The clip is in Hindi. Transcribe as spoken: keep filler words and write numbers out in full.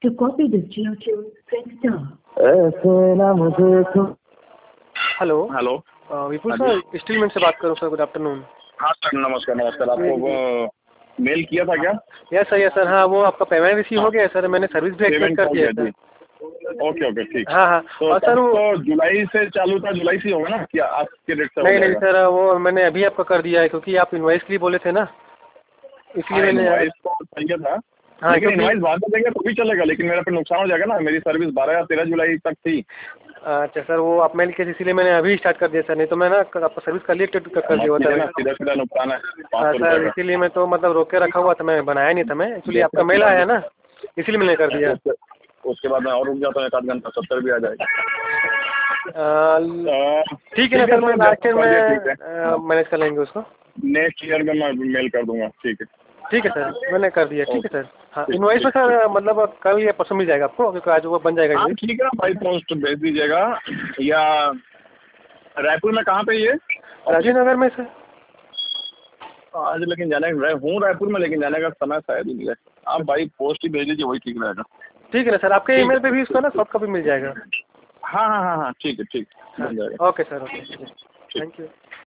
To copy this Geo tune, press star. ऐसे ना मुझे तो हेलो हेलो। विपुल हाँ सर, स्टीलमेंट से बात करूँ सर। Good afternoon. हाँ सर, नमस्कार नमस्कार। आपको वो मेल किया था क्या? Yes sir, yes sir. हाँ, वो आपका पेमेंट रिसीव हो गया है सर। मैंने सर्विस भी एक्सेप्ट पेमेंट कर हो दिया गया है जी। सर। ओके ओके ठीक। हाँ हाँ। तो और सर वो तो जुलाई से चालू था, जुलाई से होगा ना क्या आज के डेट से हो नहीं नहीं जाएगा? सर, वो मैंने अभी आपका कर दिया है क्योंकि आप इनवॉइस के लिए बोले थे ना, इसलिए हाँ, मैंने। इनवॉइस तो चाहिए था। हाँ, लेकिन क्योंकि इनवॉइस बाद में देंगे तो भी चलेगा, लेकिन मेरा पे नुकसान हो जाएगा ना। मेरी सर्विस बारह या तेरह जुलाई तक थी। अच्छा सर, वो आप मेल के इसीलिए मैंने अभी स्टार्ट कर दिया सर, नहीं तो मैं ना आपका सर्विस का लिए कर मत दिया कीजिए था। ना, सीधा सीधा नुकसान है पाँच हाँ सौ सर, रुपये का। इसीलिए मैं तो मतलब रोक के रखा हुआ था, मैं बनाया नहीं था। मैं एक्चुअली आपका मेल आया ना, इसीलिए मैंने कर दिया। उसके उसके बाद मैं और रुक जाता हूँ एक आध घंटा, सत्तर भी आ जाएगा। आ, अ, ठीक है ना सर, मैं लास्ट ईयर ठीक है, में मैनेज कर लेंगे उसको। नेक्स्ट ईयर में मैं मेल कर दूंगा। ठीक है ठीक है सर, मैंने कर दिया। ठीक है सर। हाँ, ठीक इनवॉइस में ठीक ठीक। सर मतलब कल या परसों मिल जाएगा आपको, क्योंकि आज वो बन जाएगा हाँ इनवॉइस। ठीक है ना, बाई पोस्ट भेज दीजिएगा। या रायपुर में कहाँ पे ये? राजीव नगर में सर। आज लेकिन जाने हूँ रायपुर में, लेकिन जाने का समय शायद ही नहीं है। आप बाई पोस्ट ही भेज दीजिए, वही ठीक रहेगा। ठीक है ना सर, आपके ठीक ईमेल है। पे भी उसका ना सॉफ्ट कॉपी मिल जाएगा। हाँ हाँ हाँ हाँ ठीक है, ठीक हाँ, बन जाएगा। Okay sir, okay. Thank you.